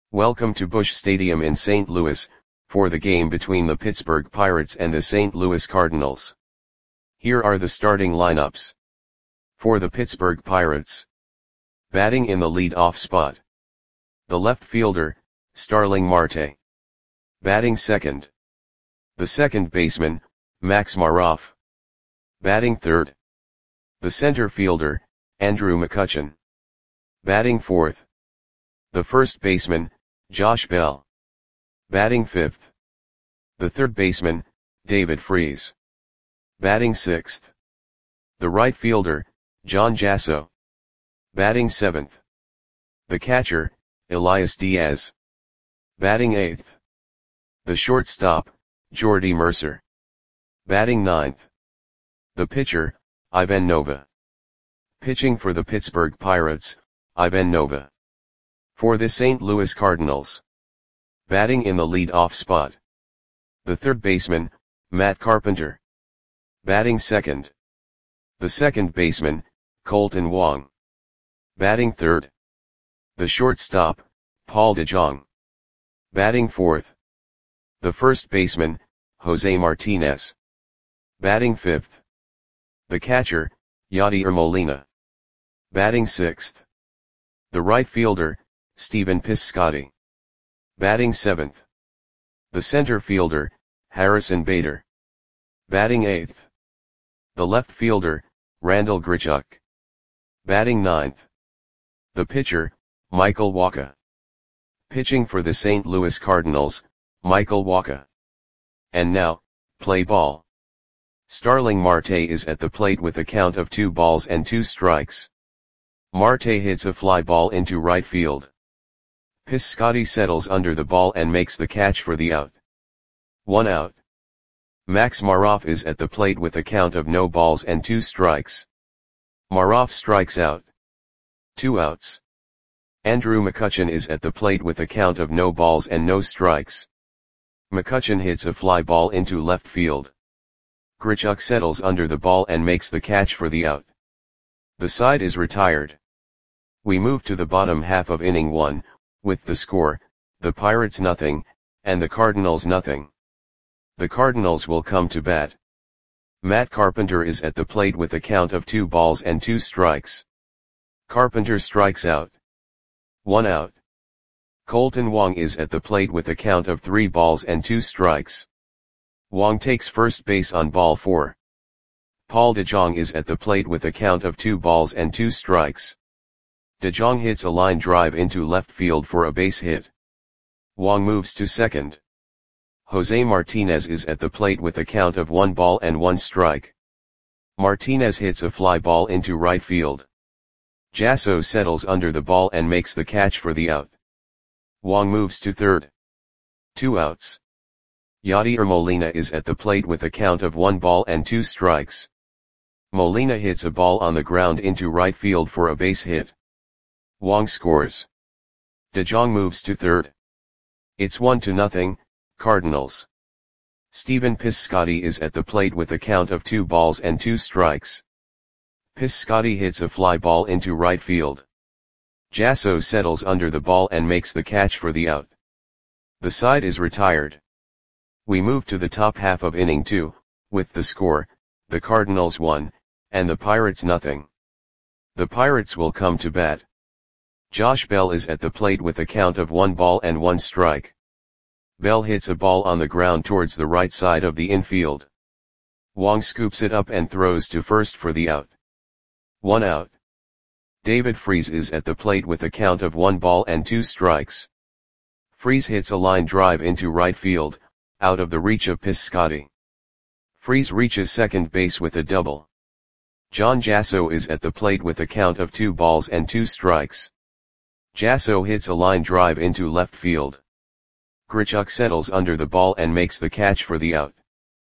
Welcome to Busch Stadium in St. Louis, for the game between the Pittsburgh Pirates and the St. Louis Cardinals. Here are the starting lineups. For the Pittsburgh Pirates. Batting in the lead-off spot. The left fielder, Starling Marte. Batting second. The second baseman, Max Maroff. Batting third. The center fielder, Andrew McCutchen. Batting fourth. The first baseman, Josh Bell. Batting fifth. The third baseman, David Freese. Batting sixth. The right fielder, John Jasso. Batting seventh. The catcher, Elias Diaz. Batting eighth. The shortstop, Jordy Mercer. Batting ninth. The pitcher, Ivan Nova. Pitching for the Pittsburgh Pirates, Ivan Nova. For the St. Louis Cardinals. Batting in the lead-off spot. The third baseman, Matt Carpenter. Batting second. The second baseman, Colton Wong. Batting third. The shortstop, Paul DeJong. Batting fourth. The first baseman, Jose Martinez. Batting fifth. The catcher, Yadier Molina. Batting sixth. The right fielder, Stephen Piscotty. Batting seventh. The center fielder, Harrison Bader. Batting eighth. The left fielder, Randall Grichuk. Batting ninth. The pitcher, Michael Wacha. Pitching for the St. Louis Cardinals, Michael Wacha. And now, play ball. Starling Marte is at the plate with a count of 2 balls and 2 strikes. Marte hits a fly ball into right field. Piscotty settles under the ball and makes the catch for the out. 1 out. Max Maroff is at the plate with a count of no balls and 2 strikes. Maroff strikes out. 2 outs. Andrew McCutchen is at the plate with a count of no balls and no strikes. McCutchen hits a fly ball into left field. Grichuk settles under the ball and makes the catch for the out. The side is retired. We move to the bottom half of inning 1, with the score, the Pirates nothing, and the Cardinals nothing. The Cardinals will come to bat. Matt Carpenter is at the plate with a count of 2 balls and 2 strikes. Carpenter strikes out. 1 out. Colton Wong is at the plate with a count of 3 balls and 2 strikes. Wong takes first base on ball 4. Paul DeJong is at the plate with a count of 2 balls and 2 strikes. DeJong hits a line drive into left field for a base hit. Wong moves to second. Jose Martinez is at the plate with a count of 1 ball and 1 strike. Martinez hits a fly ball into right field. Jasso settles under the ball and makes the catch for the out. Wong moves to third. 2 outs. Yadier Molina is at the plate with a count of 1 ball and 2 strikes. Molina hits a ball on the ground into right field for a base hit. Wong scores. DeJong moves to third. It's 1-0, Cardinals. Stephen Piscotty is at the plate with a count of 2 balls and 2 strikes. Piscotty hits a fly ball into right field. Jasso settles under the ball and makes the catch for the out. The side is retired. We move to the top half of inning 2, with the score, the Cardinals 1, and the Pirates nothing. The Pirates will come to bat. Josh Bell is at the plate with a count of 1 ball and 1 strike. Bell hits a ball on the ground towards the right side of the infield. Wong scoops it up and throws to first for the out. 1 out. David Freese is at the plate with a count of 1 ball and 2 strikes. Freese hits a line drive into right field, out of the reach of Piscotty. Freese reaches second base with a double. John Jasso is at the plate with a count of 2 balls and 2 strikes. Jasso hits a line drive into left field. Grichuk settles under the ball and makes the catch for the out.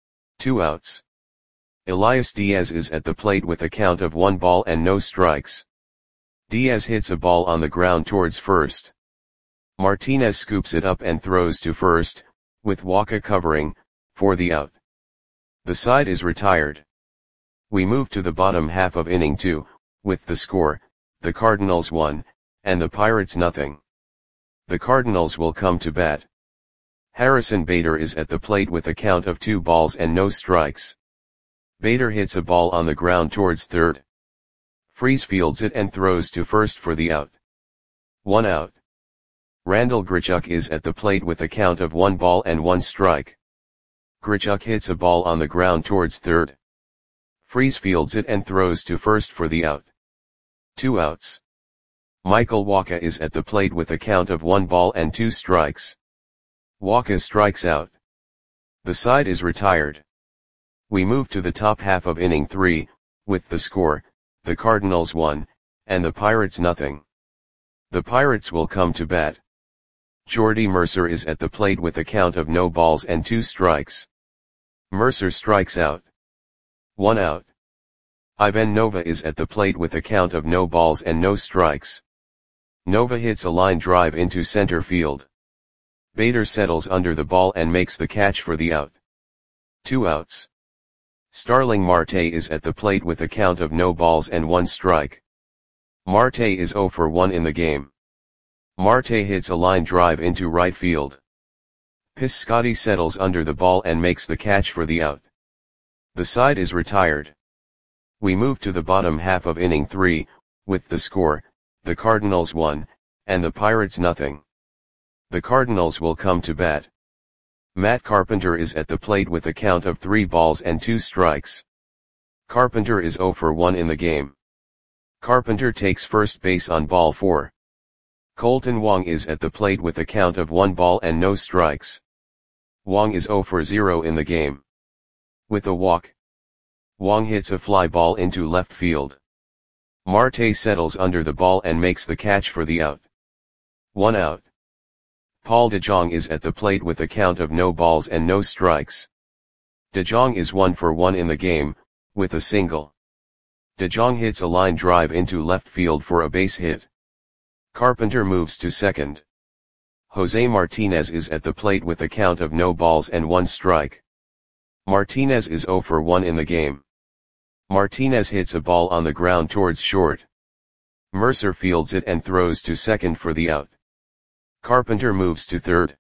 2 outs. Elias Diaz is at the plate with a count of 1 ball and no strikes. Diaz hits a ball on the ground towards first. Martinez scoops it up and throws to first, with Wacha covering, for the out. The side is retired. We move to the bottom half of inning 2, with the score, the Cardinals 1, and the Pirates nothing. The Cardinals will come to bat. Harrison Bader is at the plate with a count of 2 balls and no strikes. Bader hits a ball on the ground towards third. Freese fields it and throws to first for the out. 1 out. Randal Grichuk is at the plate with a count of 1 ball and 1 strike. Grichuk hits a ball on the ground towards third. Freese fields it and throws to first for the out. 2 outs. Michael Wacha is at the plate with a count of 1 ball and 2 strikes. Wacha strikes out. The side is retired. We move to the top half of inning 3, with the score, the Cardinals 1, and the Pirates nothing. The Pirates will come to bat. Jordy Mercer is at the plate with a count of no balls and 2 strikes. Mercer strikes out. 1 out. Ivan Nova is at the plate with a count of no balls and no strikes. Nova hits a line drive into center field. Bader settles under the ball and makes the catch for the out. 2 outs. Starling Marte is at the plate with a count of no balls and 1 strike. Marte is 0 for 1 in the game. Marte hits a line drive into right field. Piscotty settles under the ball and makes the catch for the out. The side is retired. We move to the bottom half of inning 3, with the score, the Cardinals 1, and the Pirates nothing. The Cardinals will come to bat. Matt Carpenter is at the plate with a count of 3 balls and 2 strikes. Carpenter is 0 for 1 in the game. Carpenter takes first base on ball 4. Colton Wong is at the plate with a count of 1 ball and no strikes. Wong is 0 for 0 in the game. With a walk, Wong hits a fly ball into left field. Marte settles under the ball and makes the catch for the out. 1 out. Paul DeJong is at the plate with a count of no balls and no strikes. DeJong is 1 for 1 in the game, with a single. DeJong hits a line drive into left field for a base hit. Carpenter moves to second. Jose Martinez is at the plate with a count of no balls and 1 strike. Martinez is 0 for 1 in the game. Martinez hits a ball on the ground towards short. Mercer fields it and throws to second for the out. Carpenter moves to third.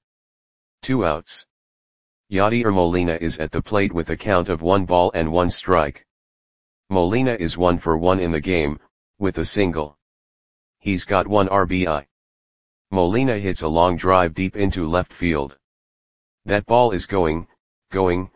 2 outs. Yadier Molina is at the plate with a count of 1 ball and 1 strike. Molina is 1 for 1 in the game, with a single. He's got 1 RBI. Molina hits a long drive deep into left field. That ball is going, gone.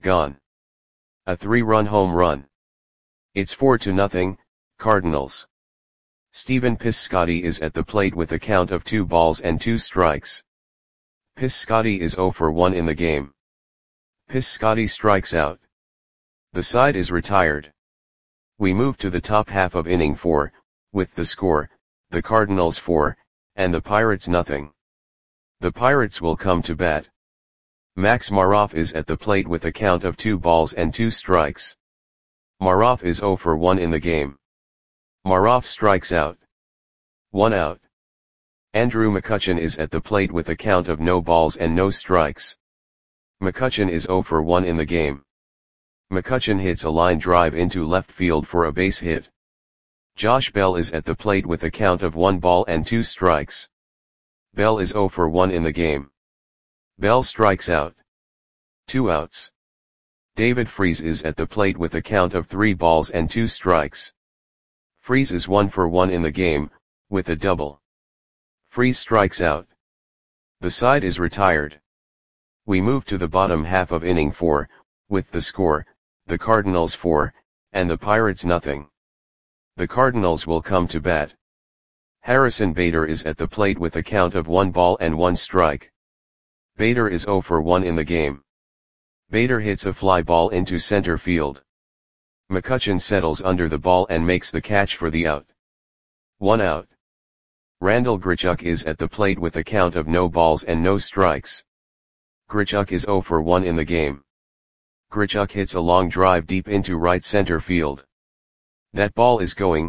A 3-run home run. It's 4-0, Cardinals. Stephen Piscotty is at the plate with a count of 2 balls and 2 strikes. Piscotty is 0 for 1 in the game. Piscotty strikes out. The side is retired. We move to the top half of inning 4, with the score, the Cardinals 4, and the Pirates nothing. The Pirates will come to bat. Max Maroff is at the plate with a count of 2 balls and 2 strikes. Maroff is 0 for 1 in the game. Maroff strikes out. 1 out. Andrew McCutchen is at the plate with a count of no balls and no strikes. McCutchen is 0 for 1 in the game. McCutchen hits a line drive into left field for a base hit. Josh Bell is at the plate with a count of 1 ball and 2 strikes. Bell is 0 for 1 in the game. Bell strikes out. 2 outs. David Freese is at the plate with a count of 3 balls and 2 strikes. Freese is 1 for 1 in the game, with a double. Freese strikes out. The side is retired. We move to the bottom half of inning 4, with the score, the Cardinals 4, and the Pirates nothing. The Cardinals will come to bat. Harrison Bader is at the plate with a count of 1 ball and 1 strike. Bader is 0 for 1 in the game. Bader hits a fly ball into center field. McCutchen settles under the ball and makes the catch for the out. 1 out. Randal Grichuk is at the plate with a count of no balls and no strikes. Grichuk is 0 for 1 in the game. Grichuk hits a long drive deep into right center field. That ball is going,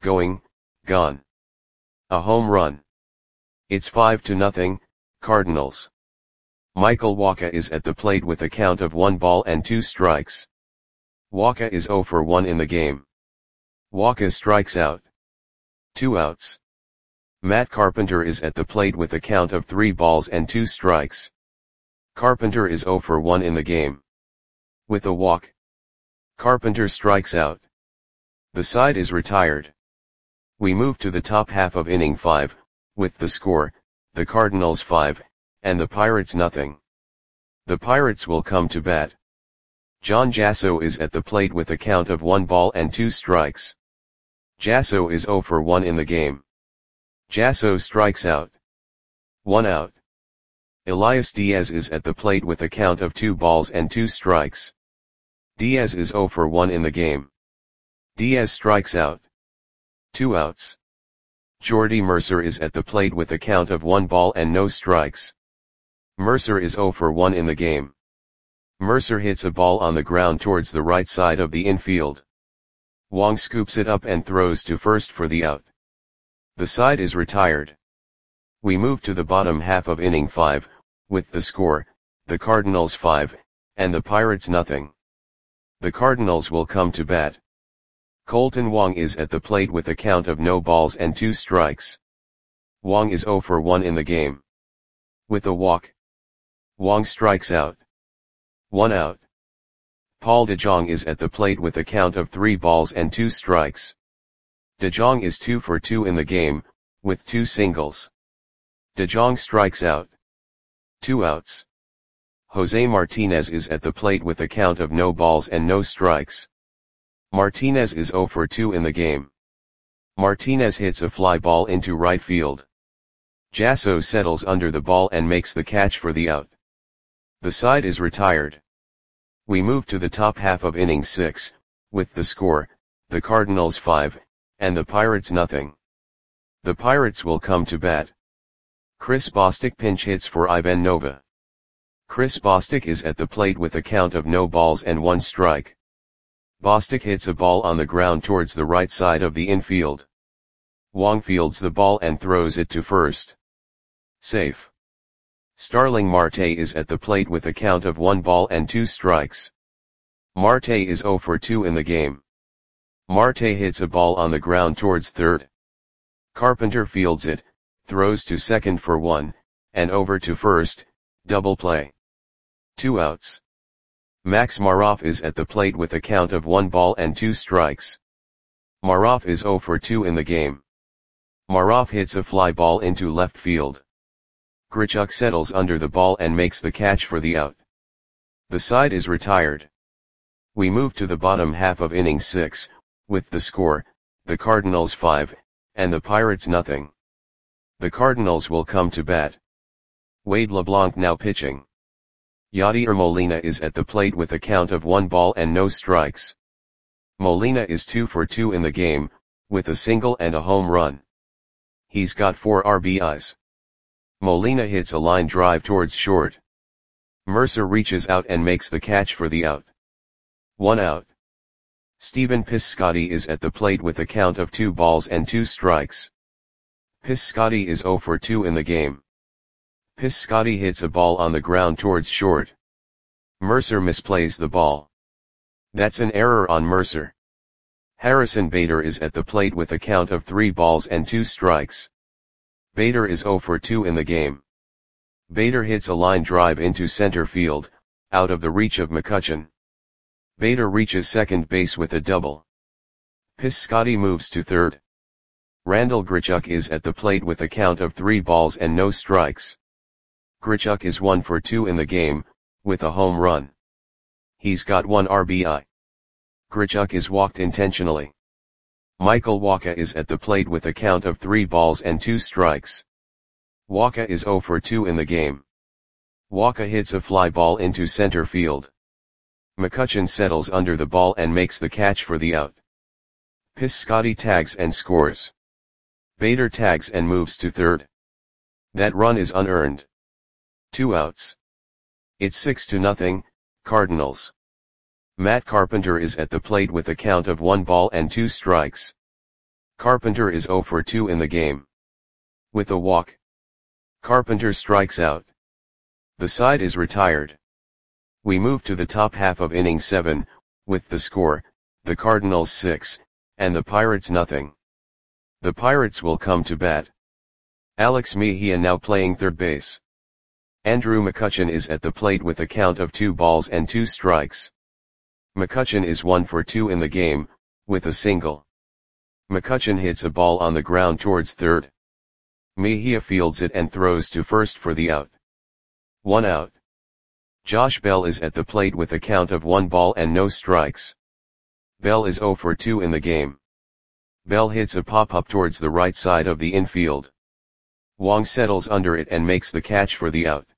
gone. A home run. It's 5-0, Cardinals. Michael Wacha is at the plate with a count of 1 ball and 2 strikes. Wacha is 0 for 1 in the game. Wacha strikes out. 2 outs. Matt Carpenter is at the plate with a count of 3 balls and 2 strikes. Carpenter is 0 for 1 in the game. With a walk, Carpenter strikes out. The side is retired. We move to the top half of inning 5, with the score, the Cardinals 5, and the Pirates nothing. The Pirates will come to bat. John Jasso is at the plate with a count of 1 ball and 2 strikes. Jasso is 0 for 1 in the game. Jasso strikes out. 1 out. Elias Diaz is at the plate with a count of 2 balls and 2 strikes. Diaz is 0 for 1 in the game. Diaz strikes out. 2 outs. Jordy Mercer is at the plate with a count of 1 ball and no strikes. Mercer is 0 for 1 in the game. Mercer hits a ball on the ground towards the right side of the infield. Wong scoops it up and throws to first for the out. The side is retired. We move to the bottom half of inning 5, with the score, the Cardinals 5, and the Pirates nothing. The Cardinals will come to bat. Colton Wong is at the plate with a count of no balls and 2 strikes. Wong is 0 for 1 in the game. With a walk, Wong strikes out. 1 out. Paul DeJong is at the plate with a count of 3 balls and 2 strikes. DeJong is 2 for 2 in the game, with 2 singles. DeJong strikes out. 2 outs. Jose Martinez is at the plate with a count of no balls and no strikes. Martinez is 0 for 2 in the game. Martinez hits a fly ball into right field. Jasso settles under the ball and makes the catch for the out. The side is retired. We move to the top half of inning 6, with the score, the Cardinals 5, and the Pirates nothing. The Pirates will come to bat. Chris Bostic pinch hits for Ivan Nova. Chris Bostic is at the plate with a count of no balls and 1 strike. Bostic hits a ball on the ground towards the right side of the infield. Wong fields the ball and throws it to first. Safe. Starling Marte is at the plate with a count of 1 ball and 2 strikes. Marte is 0 for 2 in the game. Marte hits a ball on the ground towards third. Carpenter fields it, throws to second for 1, and over to first, double play. 2 outs. Max Maroff is at the plate with a count of 1 ball and 2 strikes. Maroff is 0 for 2 in the game. Maroff hits a fly ball into left field. Grichuk settles under the ball and makes the catch for the out. The side is retired. We move to the bottom half of inning 6, with the score, the Cardinals 5, and the Pirates nothing. The Cardinals will come to bat. Wade LeBlanc now pitching. Yadier Molina is at the plate with a count of 1 ball and no strikes. Molina is 2 for 2 in the game, with a single and a home run. He's got 4 RBIs. Molina hits a line drive towards short. Mercer reaches out and makes the catch for the out. 1 out. Stephen Piscotty is at the plate with a count of 2 balls and 2 strikes. Piscotty is 0 for 2 in the game. Piscotty hits a ball on the ground towards short. Mercer misplays the ball. That's an error on Mercer. Harrison Bader is at the plate with a count of 3 balls and 2 strikes. Bader is 0 for 2 in the game. Bader hits a line drive into center field, out of the reach of McCutchen. Bader reaches second base with a double. Piscotty moves to third. Randall Grichuk is at the plate with a count of 3 balls and no strikes. Grichuk is 1 for 2 in the game, with a home run. He's got 1 RBI. Grichuk is walked intentionally. Michael Wacha is at the plate with a count of 3 balls and 2 strikes. Wacha is 0 for 2 in the game. Wacha hits a fly ball into center field. McCutchen settles under the ball and makes the catch for the out. Piscotty tags and scores. Bader tags and moves to third. That run is unearned. 2 outs. It's 6-0, Cardinals. Matt Carpenter is at the plate with a count of 1 ball and 2 strikes. Carpenter is 0 for 2 in the game. With a walk, Carpenter strikes out. The side is retired. We move to the top half of inning 7, with the score, the Cardinals 6, and the Pirates nothing. The Pirates will come to bat. Alex Mejia now playing third base. Andrew McCutchen is at the plate with a count of 2 balls and 2 strikes. McCutchen is 1 for 2 in the game, with a single. McCutchen hits a ball on the ground towards third. Mejia fields it and throws to first for the out. 1 out. Josh Bell is at the plate with a count of 1 ball and no strikes. Bell is 0 for 2 in the game. Bell hits a pop-up towards the right side of the infield. Wong settles under it and makes the catch for the out.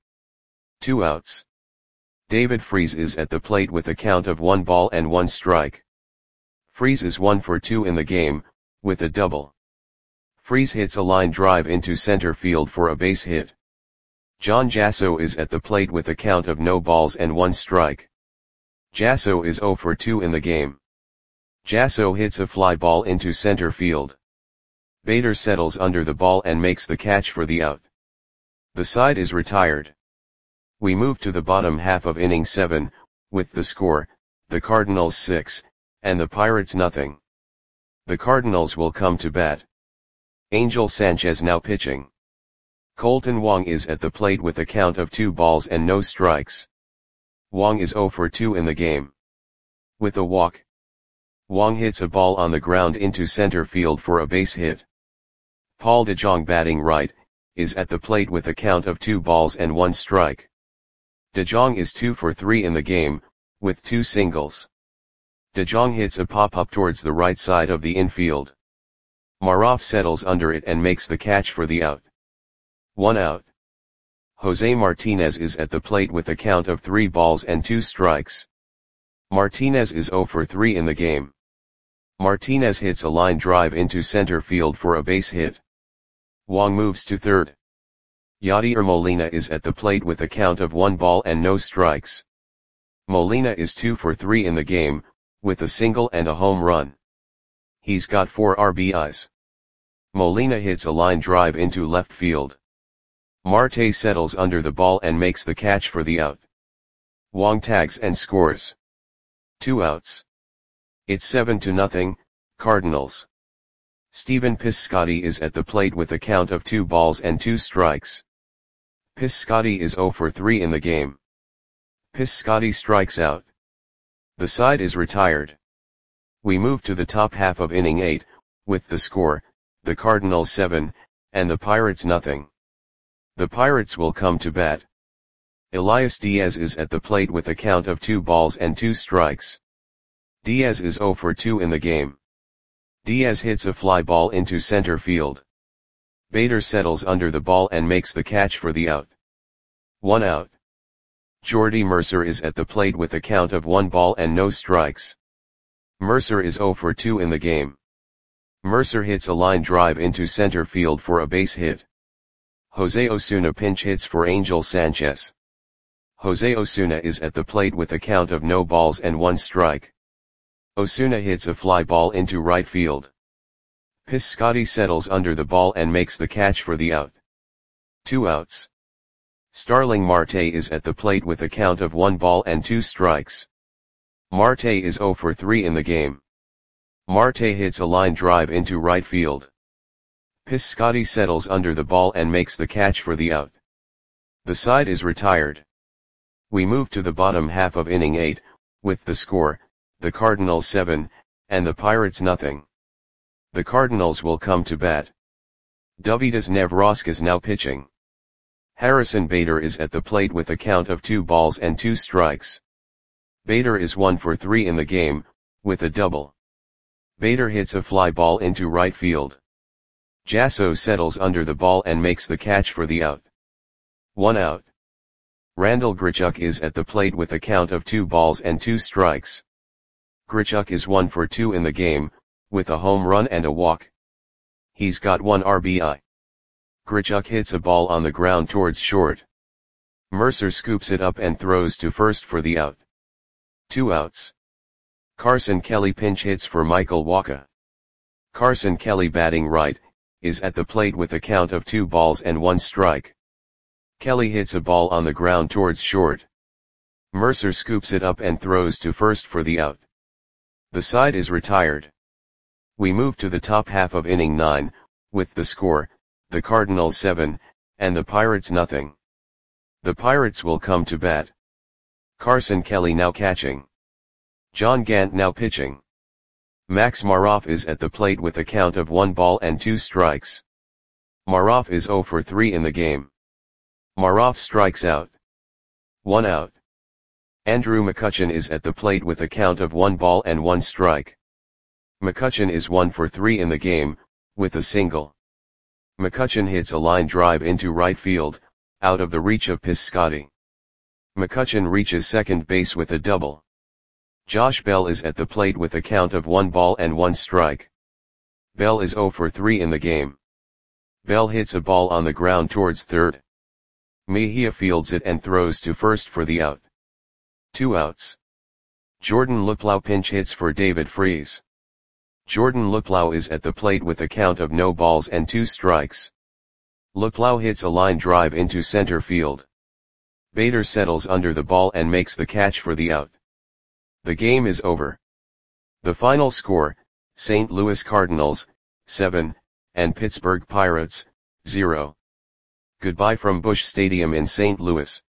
2 outs. David Freese is at the plate with a count of 1 ball and 1 strike. Freese is 1 for 2 in the game, with a double. Freese hits a line drive into center field for a base hit. John Jasso is at the plate with a count of no balls and 1 strike. Jasso is 0 for 2 in the game. Jasso hits a fly ball into center field. Bader settles under the ball and makes the catch for the out. The side is retired. We move to the bottom half of inning 7, with the score, the Cardinals 6, and the Pirates nothing. The Cardinals will come to bat. Angel Sanchez now pitching. Colton Wong is at the plate with a count of 2 balls and no strikes. Wong is 0 for 2 in the game. With a walk, Wong hits a ball on the ground into center field for a base hit. Paul DeJong batting right, is at the plate with a count of 2 balls and 1 strike. DeJong is 2 for 3 in the game, with 2 singles. DeJong hits a pop-up towards the right side of the infield. Maroff settles under it and makes the catch for the out. 1 out. Jose Martinez is at the plate with a count of 3 balls and 2 strikes. Martinez is 0 for 3 in the game. Martinez hits a line drive into center field for a base hit. Wong moves to third. Yadier Molina is at the plate with a count of 1 ball and no strikes. Molina is 2 for 3 in the game, with a single and a home run. He's got 4 RBIs. Molina hits a line drive into left field. Marte settles under the ball and makes the catch for the out. Wong tags and scores. 2 outs. It's 7-0, Cardinals. Stephen Piscotty is at the plate with a count of 2 balls and 2 strikes. Piscotty is 0 for 3 in the game. Piscotty strikes out. The side is retired. We move to the top half of inning 8, with the score, the Cardinals 7, and the Pirates nothing. The Pirates will come to bat. Elias Diaz is at the plate with a count of 2 balls and 2 strikes. Diaz is 0 for 2 in the game. Diaz hits a fly ball into center field. Bader settles under the ball and makes the catch for the out. 1 out. Jordy Mercer is at the plate with a count of 1 ball and no strikes. Mercer is 0 for 2 in the game. Mercer hits a line drive into center field for a base hit. Jose Osuna pinch hits for Angel Sanchez. Jose Osuna is at the plate with a count of no balls and 1 strike. Osuna hits a fly ball into right field. Piscotty settles under the ball and makes the catch for the out. 2 outs. Starling Marte is at the plate with a count of 1 ball and 2 strikes. Marte is 0 for 3 in the game. Marte hits a line drive into right field. Piscotty settles under the ball and makes the catch for the out. The side is retired. We move to the bottom half of inning 8, with the score, the Cardinals 7, and the Pirates nothing. The Cardinals will come to bat. Dovydas Nevroskas now pitching. Harrison Bader is at the plate with a count of 2 balls and 2 strikes. Bader is 1 for 3 in the game, with a double. Bader hits a fly ball into right field. Jasso settles under the ball and makes the catch for the out. 1 out. Randal Grichuk is at the plate with a count of 2 balls and 2 strikes. Grichuk is 1 for 2 in the game, with a home run and a walk. He's got 1 RBI. Grichuk hits a ball on the ground towards short. Mercer scoops it up and throws to first for the out. 2 outs. Carson Kelly pinch hits for Michael Wacha. Carson Kelly batting right, is at the plate with a count of 2 balls and 1 strike. Kelly hits a ball on the ground towards short. Mercer scoops it up and throws to first for the out. The side is retired. We move to the top half of inning 9, with the score, the Cardinals 7, and the Pirates nothing. The Pirates will come to bat. Carson Kelly now catching. John Gant now pitching. Max Maroff is at the plate with a count of 1 ball and 2 strikes. Maroff is 0 for 3 in the game. Maroff strikes out. 1 out. Andrew McCutchen is at the plate with a count of 1 ball and 1 strike. McCutchen is 1 for 3 in the game, with a single. McCutchen hits a line drive into right field, out of the reach of Piscotty. McCutchen reaches second base with a double. Josh Bell is at the plate with a count of 1 ball and 1 strike. Bell is 0 for 3 in the game. Bell hits a ball on the ground towards third. Mejia fields it and throws to first for the out. 2 outs. Jordan Luplow pinch hits for David Freese. Jordan Luplow is at the plate with a count of no balls and 2 strikes. Luplow hits a line drive into center field. Bader settles under the ball and makes the catch for the out. The game is over. The final score, St. Louis Cardinals, 7, and Pittsburgh Pirates, 0. Goodbye from Busch Stadium in St. Louis.